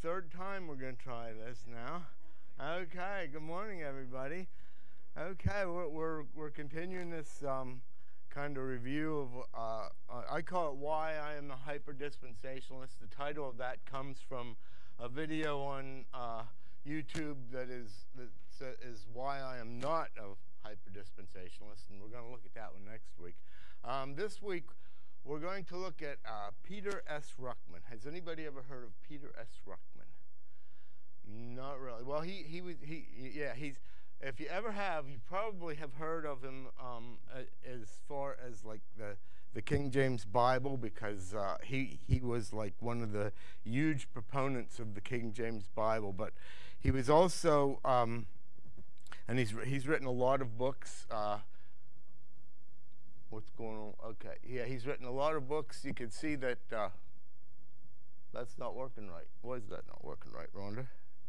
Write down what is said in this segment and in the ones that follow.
third time we're going to try this now. Okay, good morning, everybody. Okay, we're continuing this kind of review of, I call it Why I Am a Hyper-Dispensationalist. The title of that comes from a video on YouTube that is Why I Am Not a Hyper-Dispensationalist, and we're going to look at that one next week. This week, we're going to look at Peter S. Ruckman. Has anybody ever heard of Peter S. Ruckman? Not really. Well, he's. If you ever have, you probably have heard of him as far as like the King James Bible, because he was like one of the huge proponents of the King James Bible. But he was also, and he's written a lot of books. What's going on? Okay, yeah, he's written a lot of books. You can see that that's not working right. Why is that not working right, Rhonda?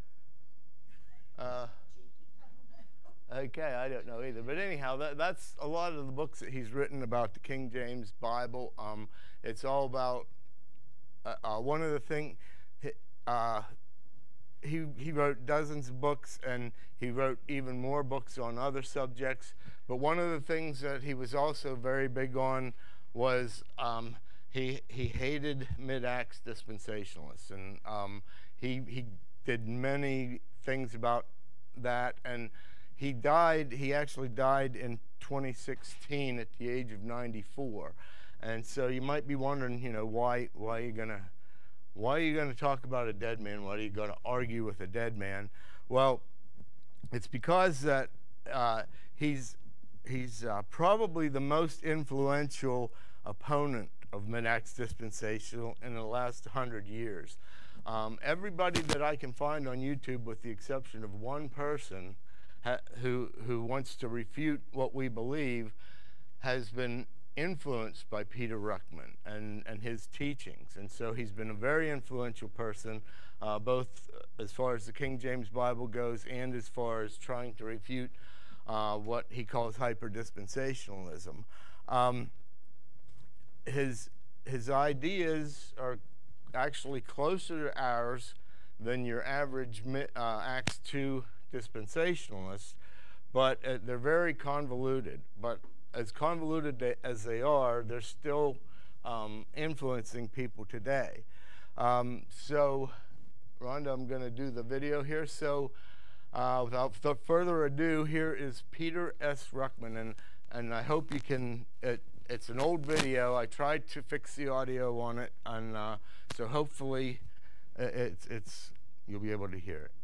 Okay, I don't know either. But anyhow, that's a lot of the books that he's written about the King James Bible. It's all about one of the things. He wrote dozens of books, and he wrote even more books on other subjects. But one of the things that he was also very big on was he hated mid-acts dispensationalists, and he did many things about that. And he actually died in 2016 at the age of 94. And so you might be wondering, why are you gonna talk about a dead man? Why are you gonna argue with a dead man? Well, it's because that he's probably the most influential opponent of mid-acts dispensational in the last 100 years. Everybody that I can find on YouTube, with the exception of one person who wants to refute what we believe, has been influenced by Peter Ruckman and his teachings. And so he's been a very influential person, both as far as the King James Bible goes and as far as trying to refute what he calls hyper-dispensationalism. His ideas are actually closer to ours than your average Acts 2 dispensationalists, but they're very convoluted. But as convoluted as they are, they're still influencing people today. So, Rhonda, I'm going to do the video here. So, without further ado, here is Peter S. Ruckman, and I hope you can. It's an old video. I tried to fix the audio on it, and so hopefully, you'll be able to hear it.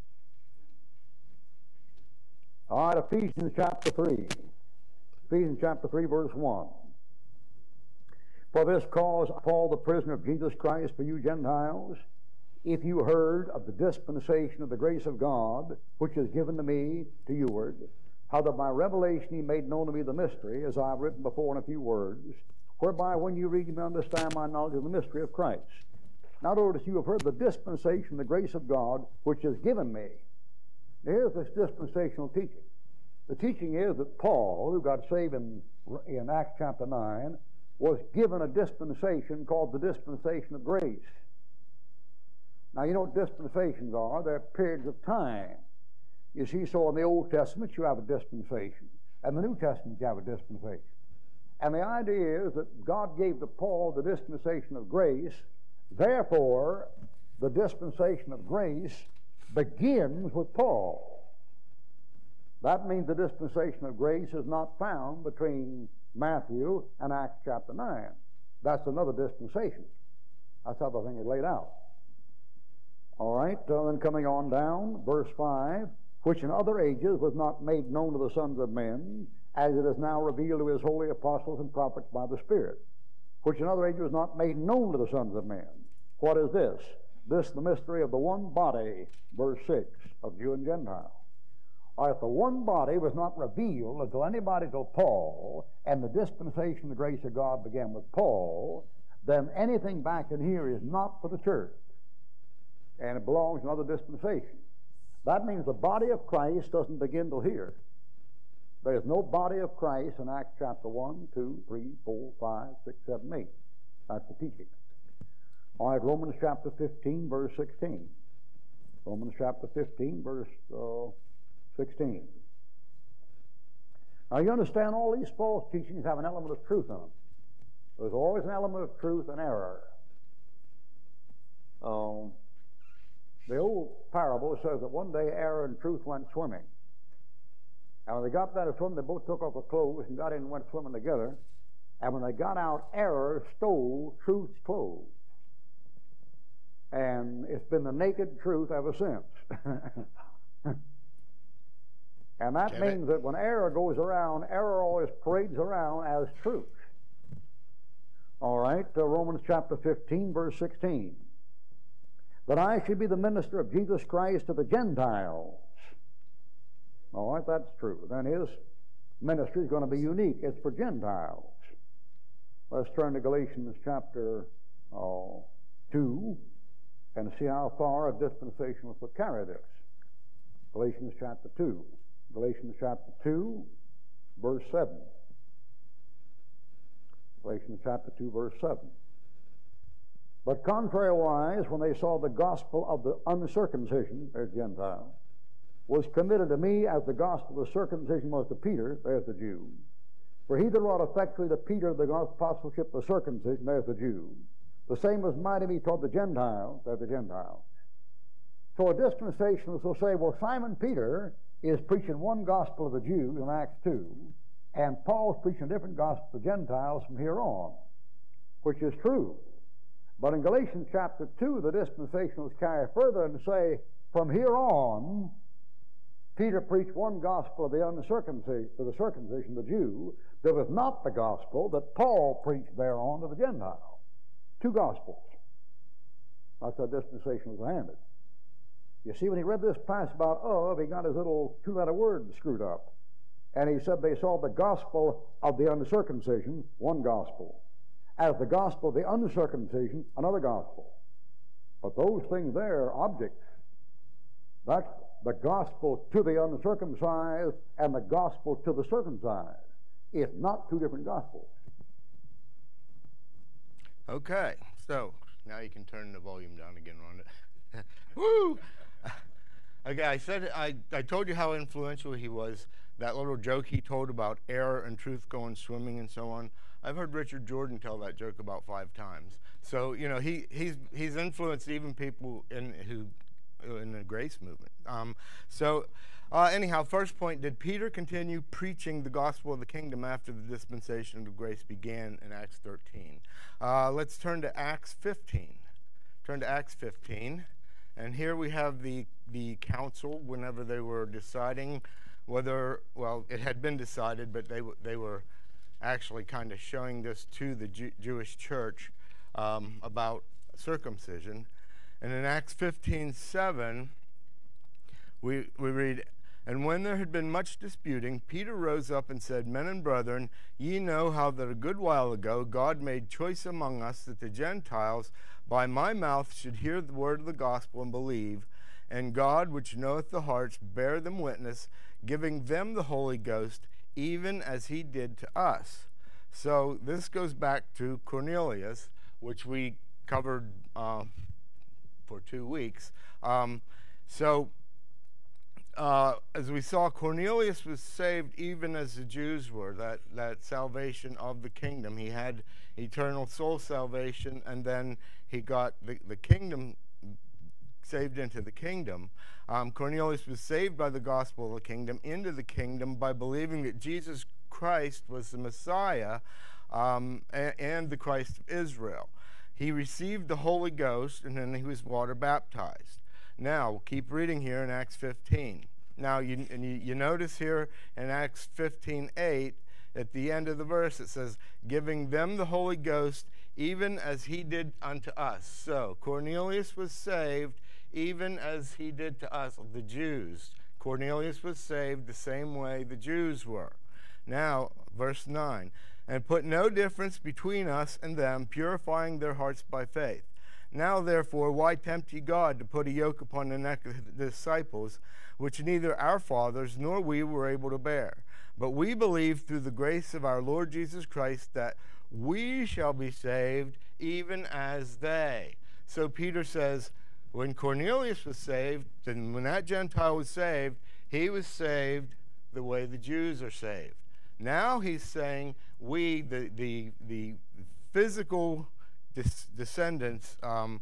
All right, Ephesians chapter 3. Ephesians chapter 3, verse 1. For this cause, Paul, the prisoner of Jesus Christ, for you Gentiles, if you heard of the dispensation of the grace of God, which is given to me to youward, how that by revelation he made known to me the mystery, as I have written before in a few words, whereby when you read you may understand my knowledge of the mystery of Christ. Now notice, you have heard the dispensation of the grace of God, which is given me. Here's this dispensational teaching. The teaching is that Paul, who got saved in Acts chapter 9, was given a dispensation called the dispensation of grace. Now, you know what dispensations are. They're periods of time. You see, so in the Old Testament, you have a dispensation. And the New Testament, you have a dispensation. And the idea is that God gave to Paul the dispensation of grace. Therefore, the dispensation of grace begins with Paul. That means the dispensation of grace is not found between Matthew and Acts chapter 9. That's another dispensation. That's how the thing is laid out. All right, then coming on down, verse 5, which in other ages was not made known to the sons of men, as it is now revealed to his holy apostles and prophets by the Spirit. Which in other ages was not made known to the sons of men. What is this? This the mystery of the one body, verse 6, of Jew and Gentile. Or if the one body was not revealed until anybody till Paul, and the dispensation of the grace of God began with Paul, then anything back in here is not for the church, and it belongs to another dispensation. That means the body of Christ doesn't begin till here. There is no body of Christ in Acts chapter 1, 2, 3, 4, 5, 6, 7, 8. That's the teaching. All right, Romans chapter 15, verse 16. Romans chapter 15, verse 16. Now you understand all these false teachings have an element of truth in them. There's always an element of truth and error. The old parable says that one day error and truth went swimming. And when they got there to swim, they both took off their clothes and got in and went swimming together. And when they got out, error stole truth's clothes. And it's been the naked truth ever since. And that means that when error goes around, error always parades around as truth. All right, Romans chapter 15, verse 16. That I should be the minister of Jesus Christ to the Gentiles. All right, that's true. Then his ministry is going to be unique. It's for Gentiles. Let's turn to Galatians chapter 2 and see how far a dispensationalist will carry this. Galatians chapter 2. Galatians chapter 2, verse 7. Galatians chapter 2, verse 7. But contrariwise, when they saw the gospel of the uncircumcision, there's Gentile, was committed to me as the gospel of the circumcision was to Peter, there's the Jew. For he that wrought effectually to Peter the apostleship of the circumcision, there's the Jew. The same was mighty me toward the Gentiles, there's the Gentiles. So a dispensationalist will say, well, Simon Peter is preaching one gospel of the Jews in Acts 2, and Paul's preaching a different gospel to the Gentiles from here on, which is true. But in Galatians chapter 2, the dispensationalists carry further and say, from here on, Peter preached one gospel of the uncircumcision, to the circumcision, the Jew, that was not the gospel that Paul preached thereon to the Gentile. Two gospels. That's how dispensationalists are handed. You see, when he read this passage about of, he got his little two-letter word screwed up. And he said they saw the gospel of the uncircumcision, one gospel, as the gospel of the uncircumcision, another gospel. But those things there are objects. That's the gospel to the uncircumcised and the gospel to the circumcised. It's not two different gospels. Okay, so now you can turn the volume down again, Rhonda. Woo! Okay, I told you how influential he was. That little joke he told about error and truth going swimming and so on. I've heard Richard Jordan tell that joke about 5 times. So you know he's influenced even people in the grace movement. Anyhow, first point: did Peter continue preaching the gospel of the kingdom after the dispensation of grace began in Acts 13? Let's turn to Acts 15. Turn to Acts 15, and here we have the council whenever they were deciding whether, well, it had been decided, but they were actually kind of showing this to the Jewish church about circumcision. And in Acts 15:7, we read, and when there had been much disputing, Peter rose up and said, Men and brethren, ye know how that a good while ago God made choice among us that the Gentiles by my mouth should hear the word of the gospel and believe, and God, which knoweth the hearts, bear them witness, giving them the Holy Ghost, even as he did to us. So this goes back to Cornelius, which we covered for 2 weeks. As we saw, Cornelius was saved even as the Jews were, that salvation of the kingdom. He had eternal soul salvation, and then he got the kingdom saved into the kingdom. Cornelius was saved by the gospel of the kingdom into the kingdom by believing that Jesus Christ was the Messiah and the Christ of Israel. He received the Holy Ghost, and then he was water baptized. Now, we'll keep reading here in Acts 15. Now, you notice here in Acts 15:8, at the end of the verse, it says, giving them the Holy Ghost, even as he did unto us. So, Cornelius was saved even as he did to us, the Jews. Cornelius was saved the same way the Jews were. Now, verse 9, and put no difference between us and them, purifying their hearts by faith. Now, therefore, why tempt ye God to put a yoke upon the neck of the disciples, which neither our fathers nor we were able to bear? But we believe through the grace of our Lord Jesus Christ that we shall be saved even as they. So Peter says, when Cornelius was saved, then when that Gentile was saved, he was saved the way the Jews are saved. Now he's saying we, the physical descendants of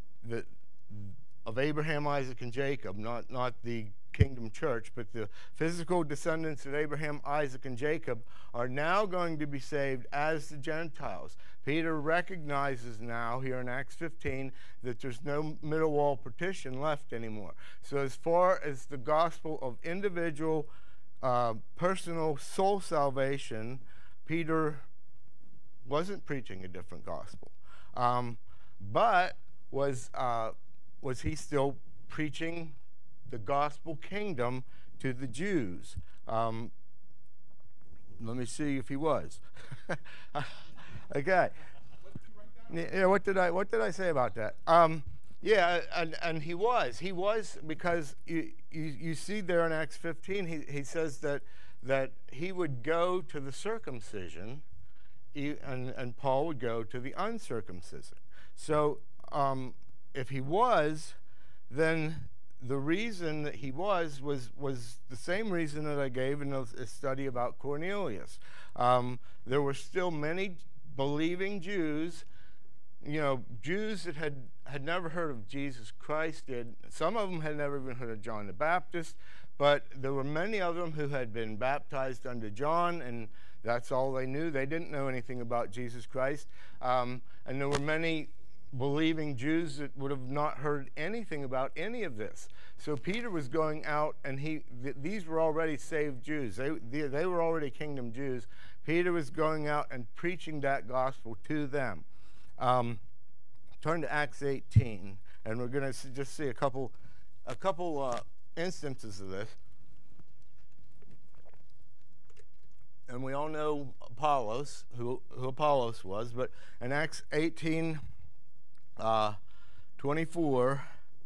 Abraham, Isaac, and Jacob, not the kingdom church, but the physical descendants of Abraham, Isaac, and Jacob are now going to be saved as the Gentiles. Peter recognizes now here in Acts 15 that there's no middle wall partition left anymore. So as far as the gospel of individual personal soul salvation, Peter wasn't preaching a different gospel. But was he still preaching the gospel kingdom to the Jews? Let me see if he was. Okay. Yeah, what did I say about that? Yeah, and he was because you see there in Acts 15 he says that he would go to the circumcision, and Paul would go to the uncircumcision. So if he was, then the reason that he was the same reason that I gave in a study about Cornelius. There were still many believing Jews, Jews that had never heard of Jesus Christ. Some of them had never even heard of John the Baptist, but there were many of them who had been baptized under John, and that's all they knew. They didn't know anything about Jesus Christ. And there were many believing Jews that would have not heard anything about any of this. So Peter was going out, and these were already saved Jews. They were already kingdom Jews. Peter was going out and preaching that gospel to them. Turn to Acts 18, and we're going to just see a couple instances of this. And we all know Apollos, who Apollos was, but in Acts 18, 24,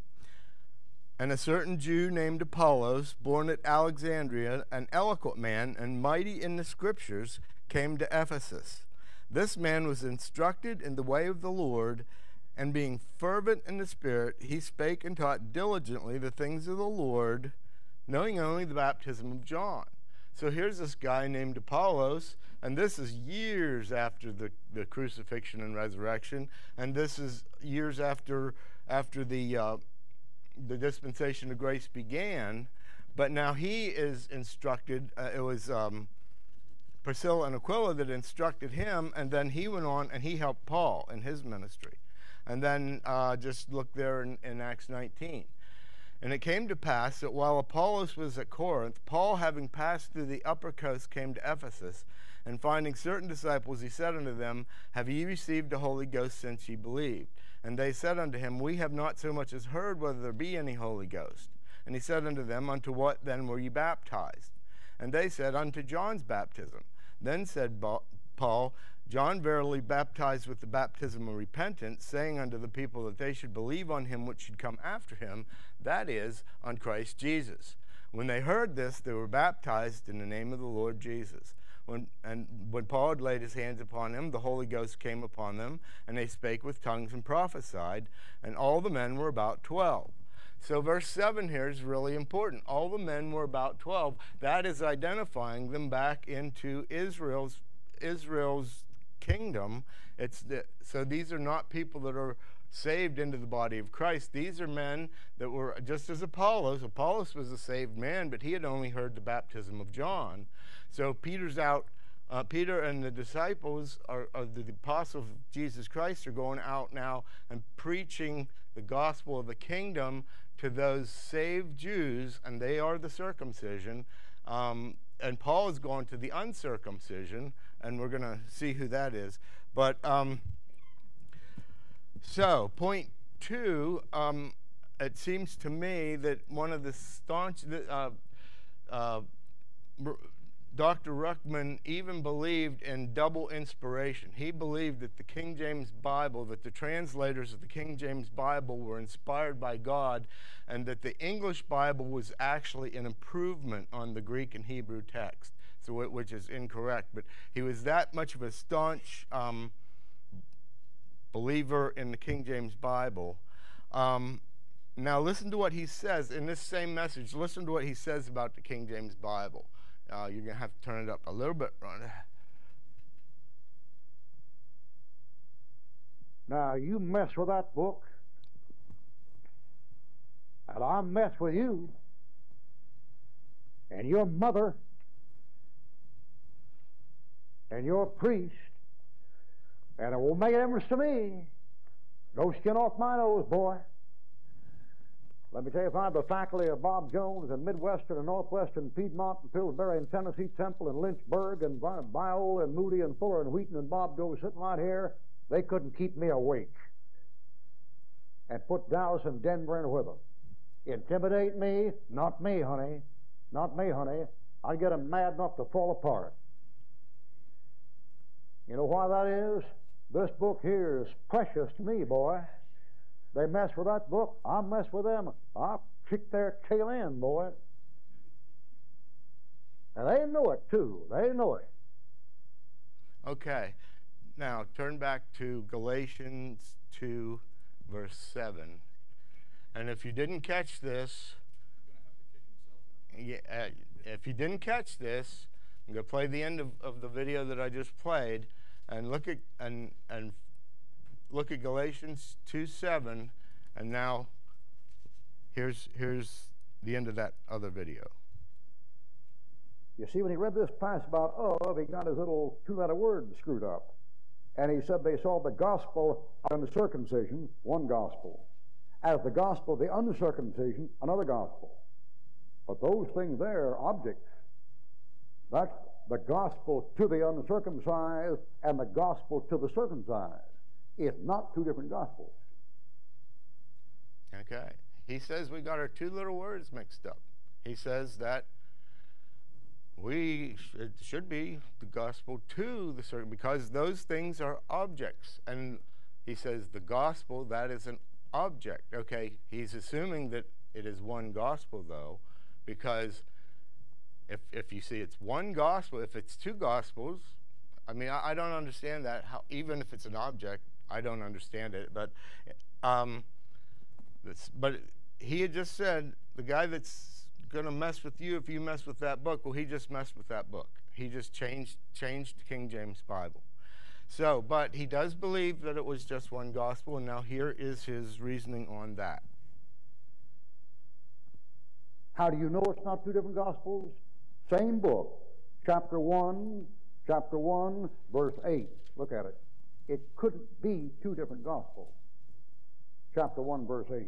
and a certain Jew named Apollos, born at Alexandria, an eloquent man and mighty in the scriptures, came to Ephesus. This man was instructed in the way of the Lord, and being fervent in the Spirit, he spake and taught diligently the things of the Lord, knowing only the baptism of John. So here's this guy named Apollos, and this is years after the crucifixion and resurrection, and this is years after the dispensation of grace began. But now he is instructed. It was Priscilla and Aquila that instructed him, and then he went on and he helped Paul in his ministry. And then just look there in Acts 19. And it came to pass that while Apollos was at Corinth, Paul, having passed through the upper coast, came to Ephesus, and finding certain disciples, he said unto them, Have ye received the Holy Ghost since ye believed? And they said unto him, We have not so much as heard whether there be any Holy Ghost. And he said unto them, Unto what then were ye baptized? And they said, Unto John's baptism. Then said Paul, John verily baptized with the baptism of repentance, saying unto the people that they should believe on him which should come after him, that is, on Christ Jesus. When they heard this, they were baptized in the name of the Lord Jesus. When Paul had laid his hands upon them, the Holy Ghost came upon them, and they spake with tongues and prophesied, and all the men were about 12. So verse 7 here is really important. All the men were about 12. That is identifying them back into Israel's kingdom. So these are not people that are saved into the body of Christ. These are men that were just as Apollos. Apollos was a saved man, but he had only heard the baptism of John. So Peter's out. Peter and the disciples of the apostles of Jesus Christ are going out now and preaching the gospel of the kingdom to those saved Jews, and they are the circumcision. And Paul is going to the uncircumcision, and we're going to see who that is. But so point 2, it seems to me that one of the staunch Dr. Ruckman even believed in double inspiration. He believed that the King James Bible, that the translators of the King James Bible were inspired by God, and that the English Bible was actually an improvement on the Greek and Hebrew text, so which is incorrect. But he was that much of a staunch believer in the King James Bible. Now listen to what he says in this same message. Listen to what he says about the King James Bible. You're going to have to turn it up a little bit, Ron. Now, you mess with that book, and I mess with you, and your mother, and your priest, and it won't make a difference to me. No skin off my nose, boy. Let me tell you, if I had the faculty of Bob Jones in Midwestern and Northwestern Piedmont and Pillsbury and Tennessee Temple and Lynchburg and Biola and Moody and Fuller and Wheaton and Bob Jones sitting right here, they couldn't keep me awake. And put Dallas and Denver in with them. Intimidate me? Not me, honey. Not me, honey. I'd get them mad enough to fall apart. You know why that is? This book here is precious to me, boy. They mess with that book, I mess with them. I'll kick their tail end, boy. And they know it, too. They know it. Okay. Now, turn back to Galatians 2, verse 7. And if you didn't catch this, if you didn't catch this, I'm going to play the end of the video that I just played, and look at Galatians 2:7, and now here's the end of that other video. You see, when he read this passage about of, he got his little two-letter word screwed up. And he said they saw the gospel of the circumcision, one gospel, as the gospel of the uncircumcision, another gospel. But those things there are objects. That's the gospel to the uncircumcised and the gospel to the circumcised. It's not two different gospels. Okay. He says we got our two little words mixed up. He says that it should be the gospel to the circumcision, because those things are objects. And he says the gospel, that is an object. Okay, he's assuming that it is one gospel, though, because if you see it's one gospel, if it's two gospels, I mean, I don't understand that. How, even if it's an object, I don't understand it. But he had just said, the guy that's going to mess with you if you mess with that book, well, he just messed with that book. He just changed King James Bible. So, but he does believe that it was just one gospel, and now here is his reasoning on that. How do you know it's not two different gospels? Same book, chapter 1, verse 8. Look at it. It couldn't be two different gospels. Chapter 1, verse 8.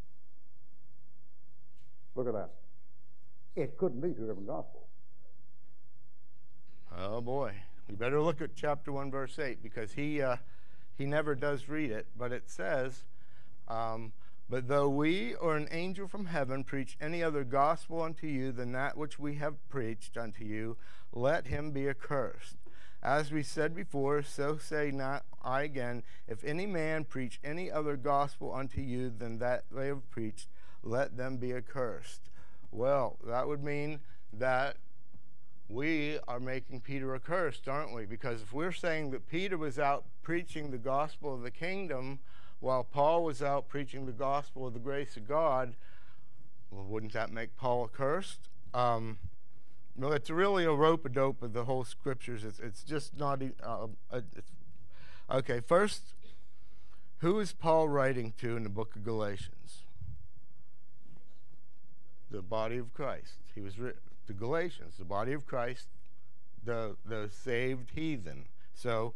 Look at that. It couldn't be two different gospels. Oh boy, you better look at chapter 1, verse 8, because he never does read it, but it says, but though we or an angel from heaven preach any other gospel unto you than that which we have preached unto you, let him be accursed. As we said before, so say not I again, if any man preach any other gospel unto you than that they have preached, let them be accursed. Well, that would mean that we are making Peter accursed, aren't we? Because if we're saying that Peter was out preaching the gospel of the kingdom while Paul was out preaching the gospel of the grace of God, well, wouldn't that make Paul accursed? No, it's really a rope-a-dope of the whole scriptures. It's just not... Okay, first, who is Paul writing to in the book of Galatians? The body of Christ. He was to Galatians, the body of Christ, the saved heathen. So,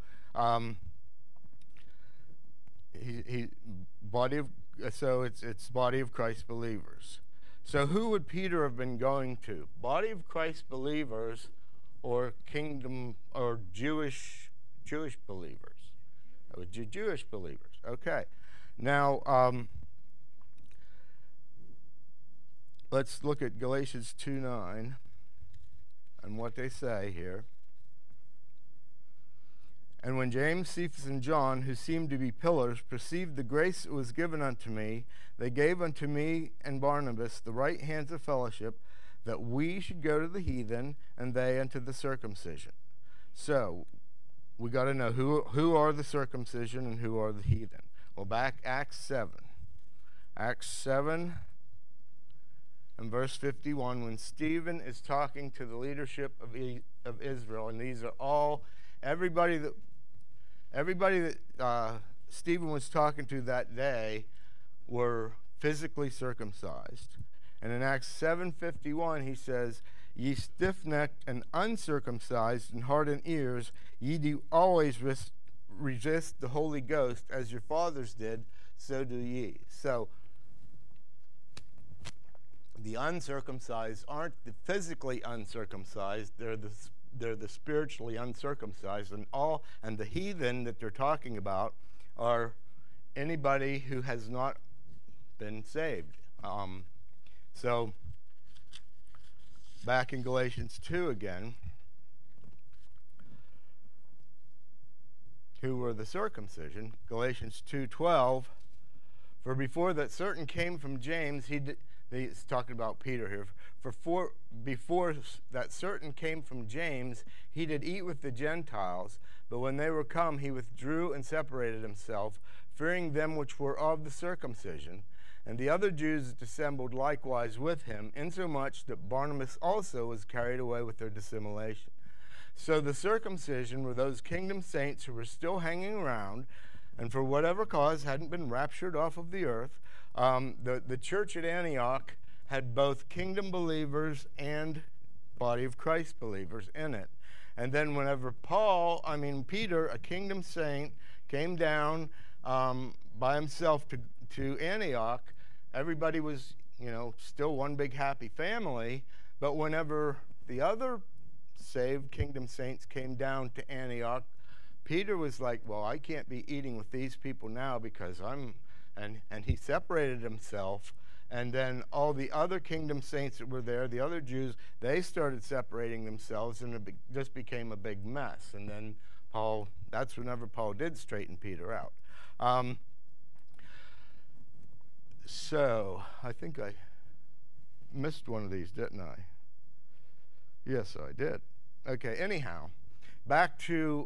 it's body of Christ believers. So who would Peter have been going to? Body of Christ believers, or kingdom, or Jewish believers? Jewish believers. Okay. Now, let's look at Galatians 2:9 and what they say here. And when James, Cephas, and John, who seemed to be pillars, perceived the grace that was given unto me, they gave unto me and Barnabas the right hands of fellowship, that we should go to the heathen, and they unto the circumcision. So, we got to know who are the circumcision and who are the heathen. Well, back Acts 7. Acts 7 and verse 51, when Stephen is talking to the leadership of Israel, and these are all, everybody that Stephen was talking to that day were physically circumcised. And in Acts 7:51, he says, "Ye stiff-necked and uncircumcised and hardened ears, ye do always resist the Holy Ghost, as your fathers did, so do ye." So the uncircumcised aren't the physically uncircumcised; they're the spiritually uncircumcised, and the heathen that they're talking about are anybody who has not been saved. So back in Galatians 2 again, who were the circumcision? Galatians 2:12, for before that certain came from James, he's talking about Peter here. Before that certain came from James, he did eat with the Gentiles, but when they were come, he withdrew and separated himself, fearing them which were of the circumcision. And the other Jews dissembled likewise with him, insomuch that Barnabas also was carried away with their dissimulation. So the circumcision were those kingdom saints who were still hanging around, and for whatever cause hadn't been raptured off of the earth. The church at Antioch had both kingdom believers and body of Christ believers in it. And then whenever Peter, a kingdom saint, came down by himself to Antioch, everybody was, still one big happy family. But whenever the other saved kingdom saints came down to Antioch, Peter was like, well, I can't be eating with these people now because and he separated himself. And then all the other kingdom saints that were there, the other Jews, they started separating themselves, and it just became a big mess. And then that's whenever Paul did straighten Peter out. So I think I missed one of these, didn't I? Yes, I did. Okay, anyhow, back to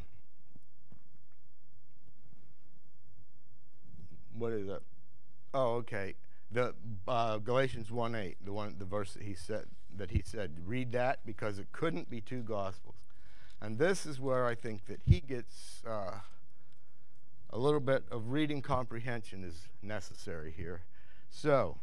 what is it? Oh, okay. The Galatians 1:8, the verse that he said, read that, because it couldn't be two gospels. And this is where I think that he gets a little bit of reading comprehension is necessary here. So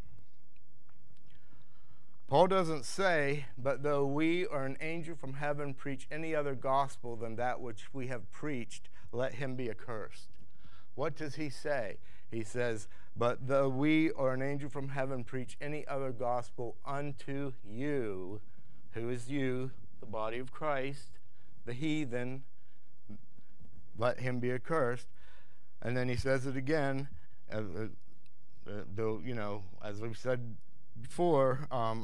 Paul doesn't say, but though we or an angel from heaven preach any other gospel than that which we have preached, let him be accursed. What does he say? He says, but though we or an angel from heaven preach any other gospel unto you, who is you, the body of Christ, the heathen, let him be accursed. And then he says it again, though, as we've said before,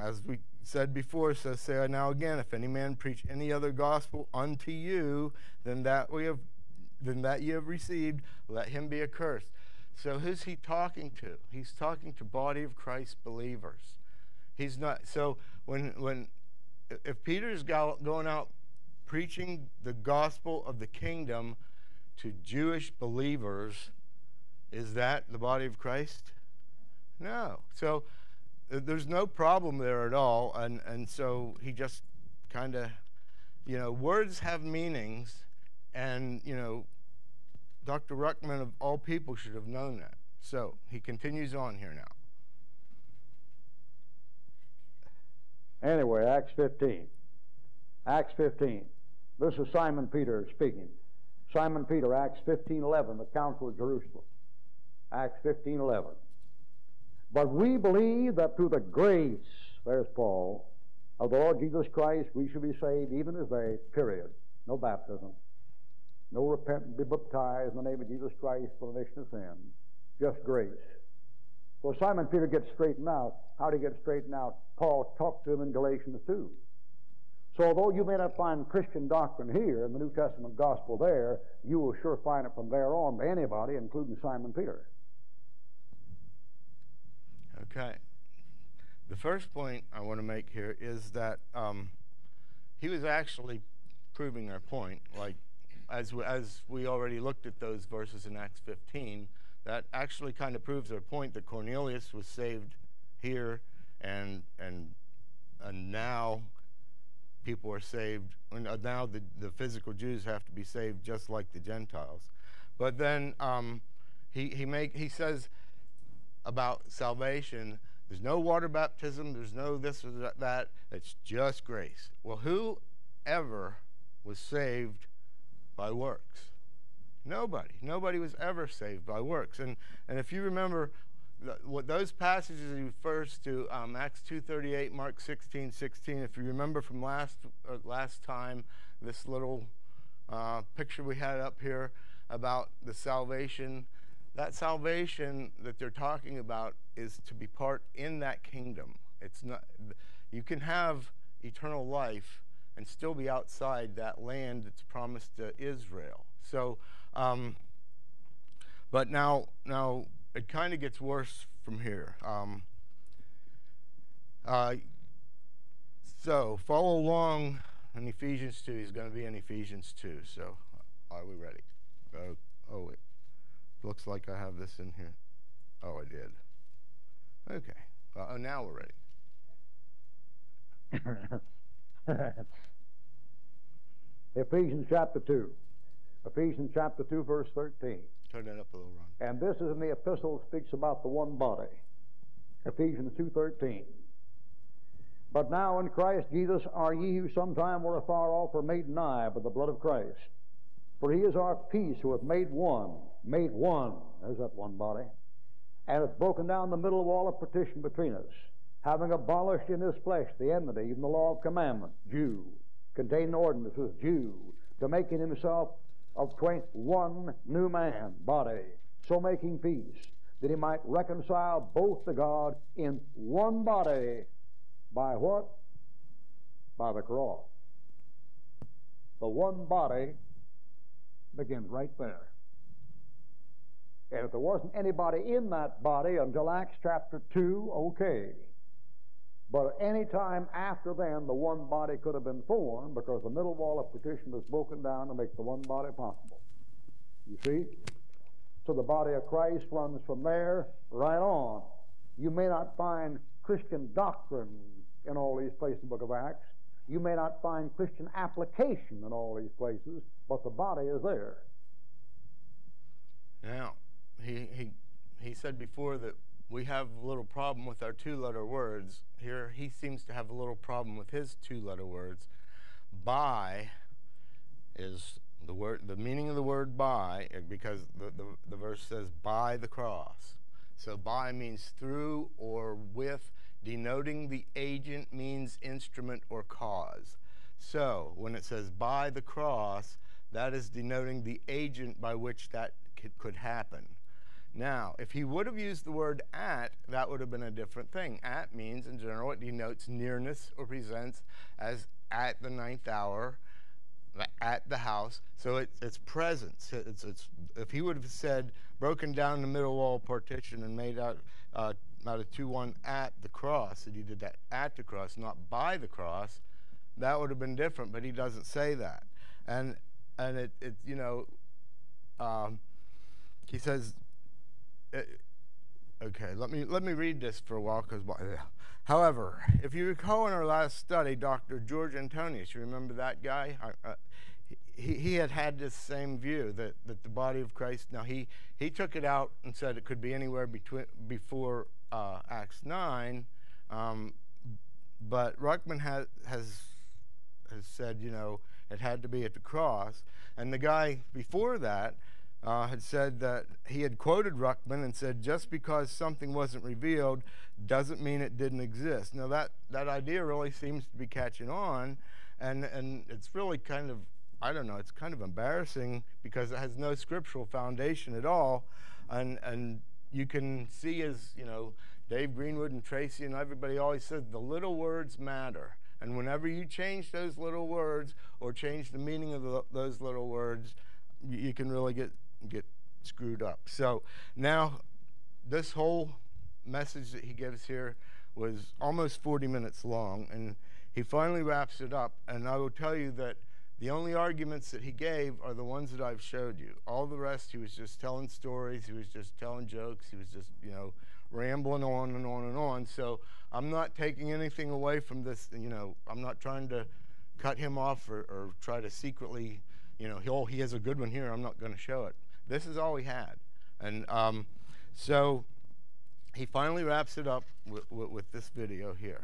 so say I now again, if any man preach any other gospel unto you than that ye have received, let him be accursed. So who's he talking to? He's talking to body of Christ believers. He's not. So if Peter's going out preaching the gospel of the kingdom to Jewish believers, is that the body of Christ? No. So there's no problem there at all. And so he just kind of, words have meanings, and, Dr. Ruckman, of all people, should have known that. So he continues on here now. Anyway, Acts 15. Acts 15. This is Simon Peter speaking. Simon Peter, Acts 15:11, the Council of Jerusalem. Acts 15:11. But we believe that through the grace, there's Paul, of the Lord Jesus Christ, we shall be saved, even as they, period. No baptism. No repentance, be baptized in the name of Jesus Christ for the remission of sin. Just grace. So Simon Peter gets straightened out. How did he get straightened out? Paul talked to him in Galatians 2. So although you may not find Christian doctrine here in the New Testament gospel there, you will sure find it from there on by anybody, including Simon Peter. Okay. The first point I want to make here is that he was actually proving our point. Like, as we already looked at those verses in Acts 15, that actually kind of proves their point that Cornelius was saved here, and now people are saved. Now the physical Jews have to be saved just like the Gentiles. But then he says about salvation, there's no water baptism, there's no this or that, it's just grace. Well, who ever was saved by works? Nobody was ever saved by works. And if you remember what those passages he refers to, Acts 2:38, Mark 16:16, if you remember from last time, this little picture we had up here about the salvation, that salvation that they're talking about is to be part in that kingdom. It's not, you can have eternal life and still be outside that land that's promised to Israel. So, but now it kind of gets worse from here. So follow along in Ephesians 2. He's going to be in Ephesians 2. So are we ready? Oh wait. Looks like I have this in here. Oh, I did. Okay. Now we're ready. Ephesians chapter 2. Ephesians chapter 2, verse 13. Turn that up a little, Ron. And this is in the epistle, speaks about the one body. Ephesians 2:13. But now in Christ Jesus are ye who sometime were afar off are made nigh by the blood of Christ. For he is our peace, who hath made one, there's that one body, and hath broken down the middle wall of partition between us, having abolished in his flesh the enmity, even the law of commandment, Jew, containing ordinances, Jew, to make in himself of twain one new man, body, so making peace, that he might reconcile both to God in one body, by what? By the cross. The one body begins right there. And if there wasn't anybody in that body until Acts chapter 2, okay. But any time after then, the one body could have been formed because the middle wall of partition was broken down to make the one body possible. You see? So the body of Christ runs from there right on. You may not find Christian doctrine in all these places in the book of Acts. You may not find Christian application in all these places, but the body is there. Now, he said before that we have a little problem with our two-letter words. Here he seems to have a little problem with his two-letter words. By is the word, the meaning of the word by, because the verse says by the cross. So by means through or with, denoting the agent means instrument or cause. So when it says by the cross, that is denoting the agent by which that could happen. Now, if he would have used the word at, that would have been a different thing. At means, in general, it denotes nearness or presents as at the 9th hour, at the house. So it's presence. It's if he would have said, broken down the middle wall partition and made out of 2-1 at the cross, and he did that at the cross, not by the cross, that would have been different, but he doesn't say that. And it you know, he says, okay, let me read this for a while, because however, if you recall in our last study, Dr. George Antonius, you remember that guy? He had this same view that the body of Christ. Now he took it out and said it could be anywhere before Acts 9, but Ruckman has said, you know, it had to be at the cross, and the guy before that had said that he had quoted Ruckman and said, just because something wasn't revealed doesn't mean it didn't exist. Now that idea really seems to be catching on, and it's really kind of, I don't know, it's kind of embarrassing because it has no scriptural foundation at all, and you can see, as you know, Dave Greenwood and Tracy and everybody always says, the little words matter, and whenever you change those little words or change the meaning of those little words, you can really get screwed up. So now this whole message that he gives here was almost 40 minutes long, and he finally wraps it up. And I will tell you that The only arguments that he gave are the ones that I've showed you. All the rest, he was just telling stories. He was just telling jokes. He was just, rambling on and on and on. So I'm not taking anything away from this. I'm not trying to cut him off or try to secretly, he has a good one here. I'm not going to show it. This is all he had. And so he finally wraps it up with this video here.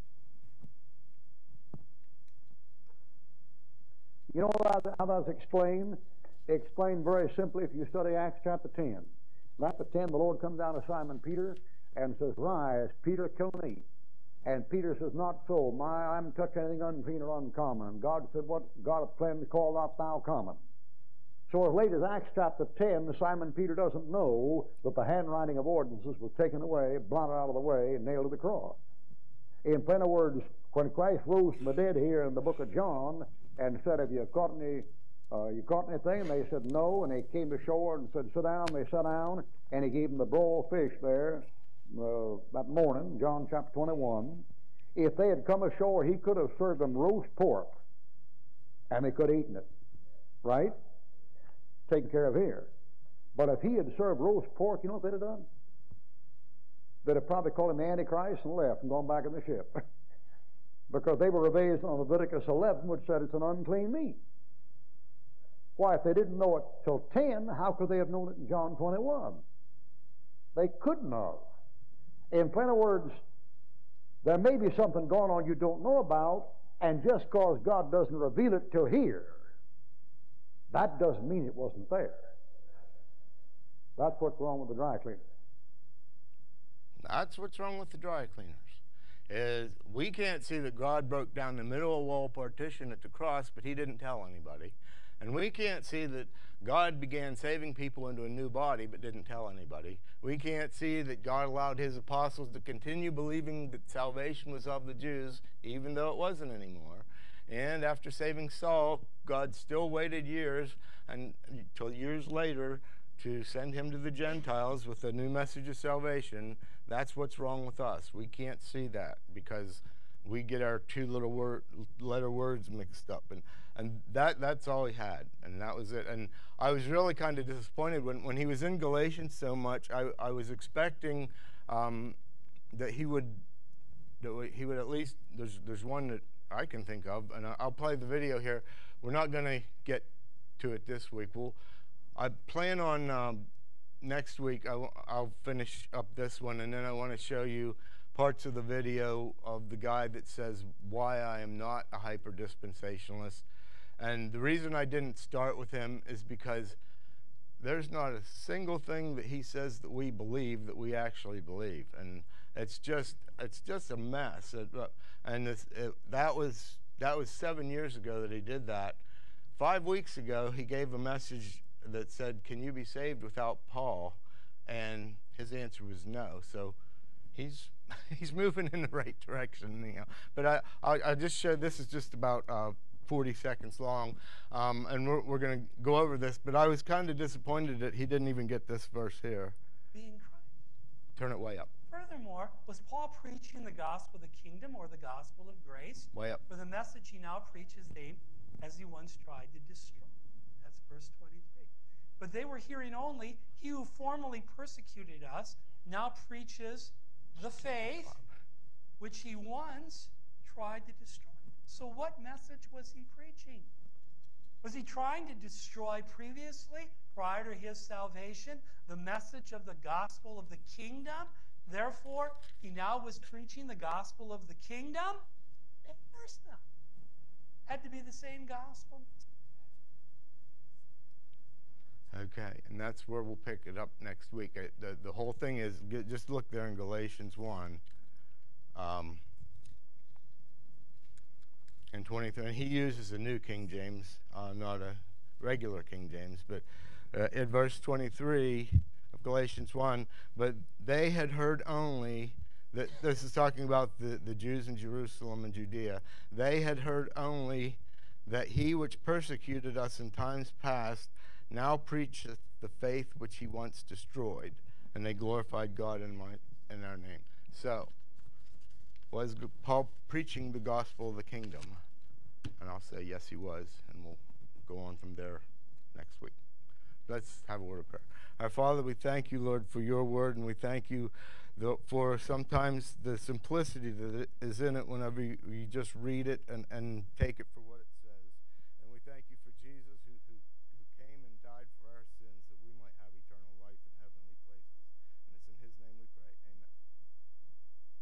You know how that's explained? Explained very simply if you study Acts chapter 10. In chapter 10, the Lord comes down to Simon Peter and says, "Rise, Peter, kill and eat." And Peter says, "Not so. I haven't touched anything unclean or uncommon." And God said, "What God hath cleansed, call not thou common." So as late as Acts chapter 10, Simon Peter doesn't know that the handwriting of ordinances was taken away, blotted out of the way, and nailed to the cross. In plain words, when Christ rose from the dead here in the book of John and said, "Have you caught anything?" And they said, "No." And they came to shore and said, "Sit down." They sat down, and he gave them the broiled fish there that morning, John chapter 21. If they had come ashore, he could have served them roast pork, and they could have eaten it, right? Taken care of here. But if he had served roast pork, you know what they'd have done? They'd have probably called him the Antichrist and left and gone back in the ship. Because they were based on Leviticus 11, which said it's an unclean meat. Why, if they didn't know it till 10, how could they have known it in John 21? They couldn't have. In plain words, there may be something going on you don't know about, and just because God doesn't reveal it till here, that doesn't mean it wasn't there. That's what's wrong with the dry cleaners. That's what's wrong with the dry cleaners. Is we can't see that God broke down the middle wall partition at the cross, but he didn't tell anybody. And we can't see that God began saving people into a new body, but didn't tell anybody. We can't see that God allowed his apostles to continue believing that salvation was of the Jews, even though it wasn't anymore. And after saving Saul, God still waited years, until years later, to send him to the Gentiles with a new message of salvation. That's what's wrong with us. We can't see that because we get our two letter words mixed up. And that's all he had, and that was it. And I was really kind of disappointed when he was in Galatians so much. I was expecting that he would at least, there's one that I can think of, and I'll play the video here. We're not going to get to it this week. I plan on next week, I'll finish up this one, and then I want to show you parts of the video of the guy that says why I am not a hyper-dispensationalist. And the reason I didn't start with him is because there's not a single thing that he says that we believe that we actually believe. And it's just a mess. That was 7 years ago that he did that. 5 weeks ago, he gave a message that said, "Can you be saved without Paul?" And his answer was no. So he's moving in the right direction anyhow. But I just showed, this is just about 40 seconds long, and we're going to go over this. But I was kind of disappointed that he didn't even get this verse here. Being Christ. Turn it way up. Furthermore, was Paul preaching the gospel of the kingdom or the gospel of grace? Way up. For the message he now preaches, as he once tried to destroy. That's verse 23. But they were hearing only, he who formerly persecuted us now preaches the faith which he once tried to destroy. So what message was he preaching? Was he trying to destroy previously, prior to his salvation, the message of the gospel of the kingdom? Therefore, he now was preaching the gospel of the kingdom? Of course not. Had to be the same gospel. Okay, and that's where we'll pick it up next week. The whole thing is, just look there in Galatians 1. And 23, and he uses a New King James, not a regular King James, but in verse 23 of Galatians 1, but they had heard only, that this is talking about the Jews in Jerusalem and Judea, they had heard only that he which persecuted us in times past now preacheth the faith which he once destroyed, and they glorified God in our name. So, was Paul preaching the gospel of the kingdom? And I'll say, yes, he was. And we'll go on from there next week. Let's have a word of prayer. Our Father, we thank you, Lord, for your word, and we thank you for sometimes the simplicity that is in it whenever you just read it and take it for what